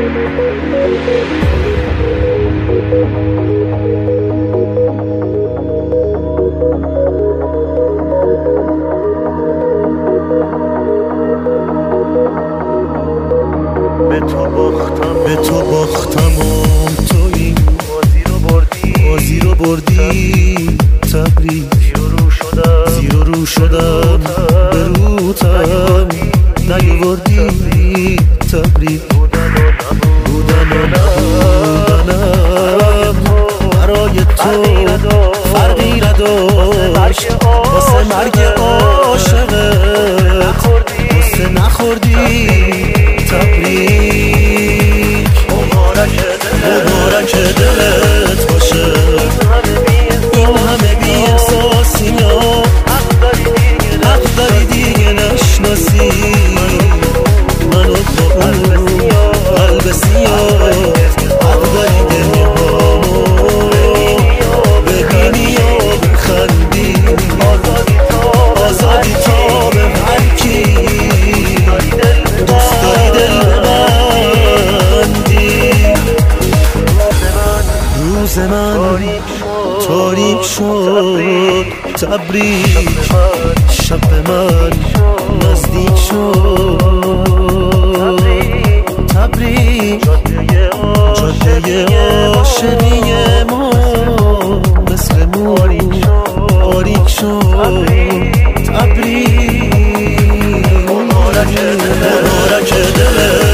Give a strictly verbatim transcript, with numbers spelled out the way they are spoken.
به تو باختم به تو باختم و تویی بازی رو بردی بازی رو بردی تبریک زیر و رو شدم زیر و رو شدم به روتم نیاوردی تبریک بودن و نبود بودن و نبودنم برای تو فرقی نداشت واسه مرگ عاشقت واسه نخوردی تبریک مبارک دلت باشه این همه بی احساسی ها حق داری دیگه نشناسی منو با اون قلب سیاه حق داری دنیا ببینی یا بخندی آزادی تا به هر کی دوست داری دل ببندی روز من تاریک شد تبریک شب من نزدیک شد تبریک جاده عاشقی ما مثل مور باریک شد تبریک مبارک دلت